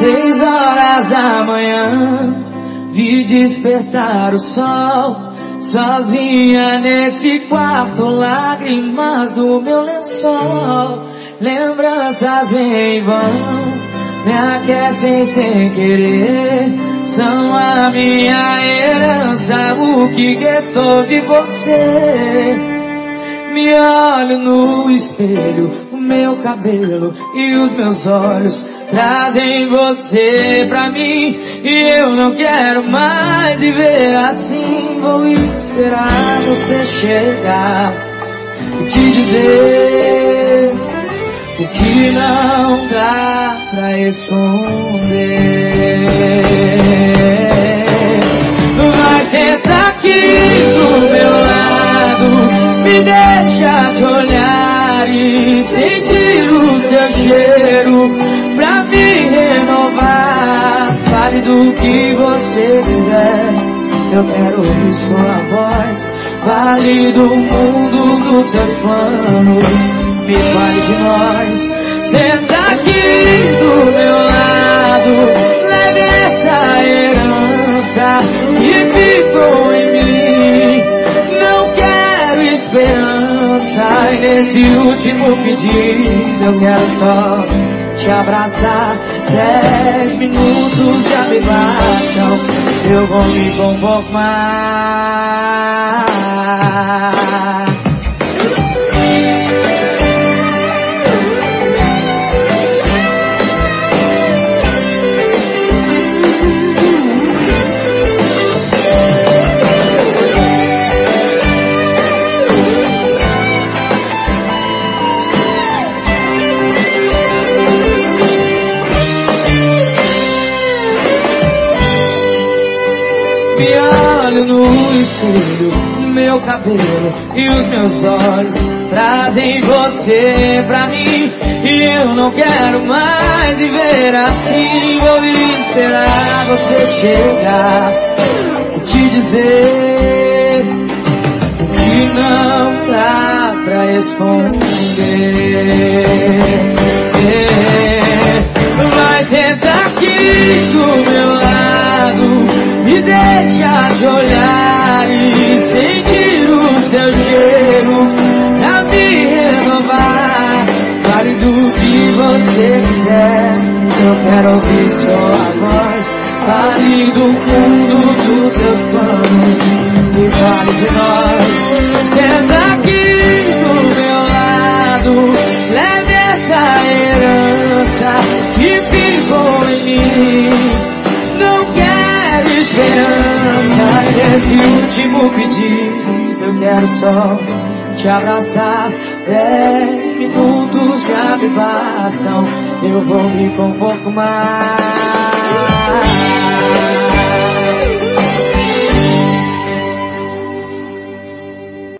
6 horas da manhã, vi despertar o sol, sozinha nesse quarto, lágrimas do meu lençol. Lembranças vêm e vão, me aquecem sem querer, são a minha herança, o que restou de você. Me olho no espelho, o meu cabelo e os meus olhos trazem você pra mim, e eu não quero mais viver assim. Vou esperar você chegar e te dizer o que não dá pra esconder. Vai sentar aqui do meu lado, me deixa te olhar e sentir o seu cheiro pra me renovar. Fale do que você quiser, eu quero ouvir sua voz. Fale do mundo, dos seus planos, me fale de nós. Senta aqui do meu lado, leve essa herança que ficou em mim. Não quero esperança, e nesse último pedido eu quero só te abraçar. 10 minutos já me bastam, eu vou me conformar. Me olho no espelho, meu cabelo e os meus olhos trazem você pra mim, e eu não quero mais viver assim. Vou esperar você chegar e te dizer o que não dá pra esconder. Vai sentar aqui do meu lado, me deixa te olhar e sentir o seu cheiro pra me renovar. Fale do que você quiser, eu quero ouvir sua voz. Fale do mundo, dos seus planos, e fale de nós. Senta aqui do meu lado, leve essa herança que ficou em mim. Não quero esperança, nesse último pedido eu quero só te abraçar. 10 minutos já me bastam, eu vou me conformar.